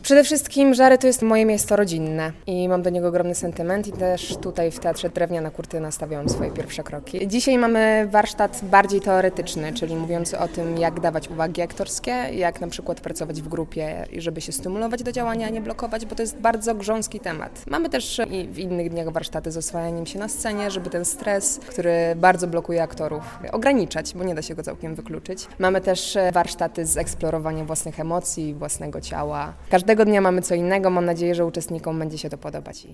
Przede wszystkim Żary to jest moje miejsce rodzinne i mam do niego ogromny sentyment i też tutaj w Teatrze Drewniana Kurtyna stawiałam swoje pierwsze kroki. Dzisiaj mamy warsztat bardziej teoretyczny, czyli mówiący o tym, jak dawać uwagi aktorskie, jak na przykład pracować w grupie, żeby się stymulować do działania, a nie blokować, bo to jest bardzo grząski temat. Mamy też i w innych dniach warsztaty z oswajaniem się na scenie, żeby ten stres, który bardzo blokuje aktorów, ograniczać, bo nie da się go całkiem wykluczyć. Mamy też warsztaty z eksplorowania własnych emocji, własnego ciała. Każdego dnia mamy co innego, mam nadzieję, że uczestnikom będzie się to podobać.